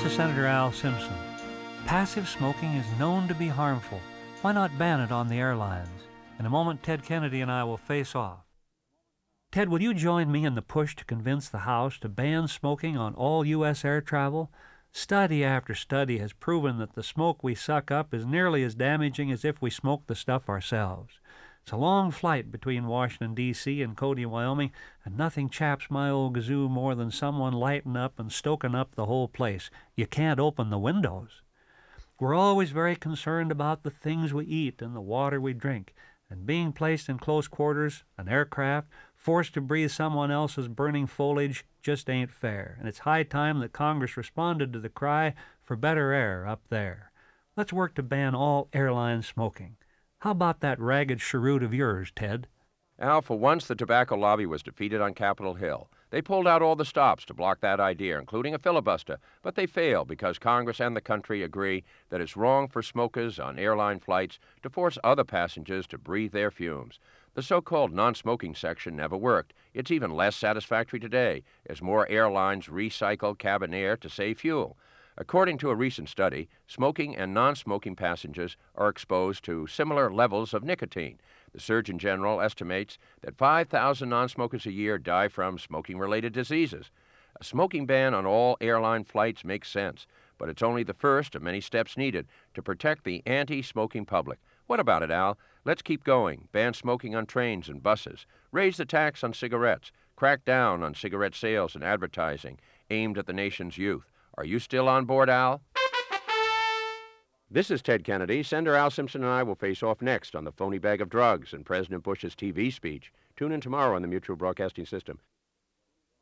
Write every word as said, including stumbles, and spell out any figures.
is Senator Al Simpson. Passive smoking is known to be harmful. Why not ban it on the airlines? In a moment, Ted Kennedy and I will face off. Ted, will you join me in the push to convince the House to ban smoking on all U S air travel? Study after study has proven that the smoke we suck up is nearly as damaging as if we smoked the stuff ourselves. It's a long flight between Washington, D C and Cody, Wyoming, and nothing chaps my old gazoo more than someone lighting up and stoking up the whole place. You can't open the windows. We're always very concerned about the things we eat and the water we drink, and being placed in close quarters, an aircraft, forced to breathe someone else's burning foliage just ain't fair, and it's high time that Congress responded to the cry for better air up there. Let's work to ban all airline smoking. How about that ragged cheroot of yours, Ted? Al, for once the tobacco lobby was defeated on Capitol Hill. They pulled out all the stops to block that idea, including a filibuster, but they failed because Congress and the country agree that it's wrong for smokers on airline flights to force other passengers to breathe their fumes. The so-called non-smoking section never worked. It's even less satisfactory today, as more airlines recycle cabin air to save fuel. According to a recent study, smoking and non-smoking passengers are exposed to similar levels of nicotine. The Surgeon General estimates that five thousand non-smokers a year die from smoking-related diseases. A smoking ban on all airline flights makes sense, but it's only the first of many steps needed to protect the anti-smoking public. What about it, Al? Let's keep going. Ban smoking on trains and buses. Raise the tax on cigarettes. Crack down on cigarette sales and advertising aimed at the nation's youth. Are you still on board, Al? This is Ted Kennedy. Senator Al Simpson and I will face off next on the phony bag of drugs and President Bush's T V speech. Tune in tomorrow on the Mutual Broadcasting System.